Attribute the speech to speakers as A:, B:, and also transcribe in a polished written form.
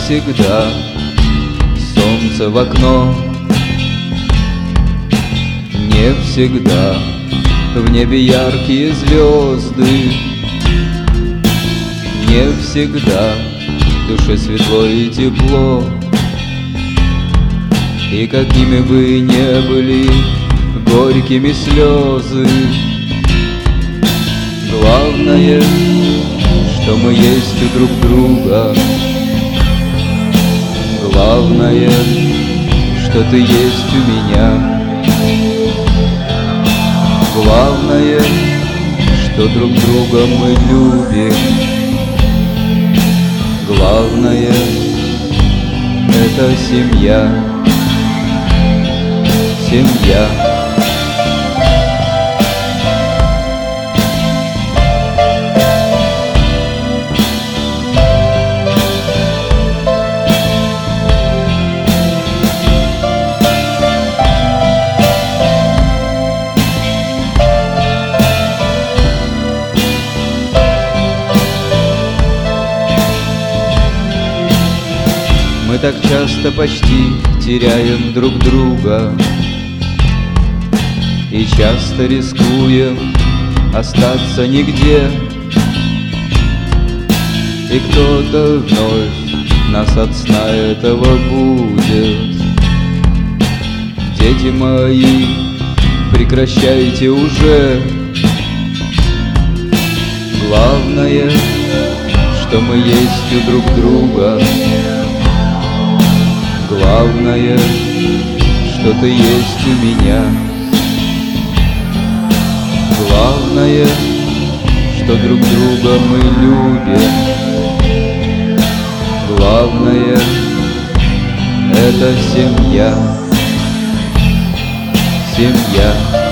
A: всегда солнце в окно, не всегда в небе яркие звезды, не всегда в душе светло и тепло. И какими бы ни были горькими слезы, главное, что мы есть у друг друга. Главное, что ты есть у меня. Главное, что друг друга мы любим. Главное, это семья. Семья. Мы так часто почти теряем друг друга и часто рискуем остаться нигде. И кто-то вновь нас от сна этого будет. Дети мои, прекращайте уже. Главное, что мы есть у друг друга. Главное, что ты есть у меня. Главное, что друг друга мы любим. Главное, это семья. Семья.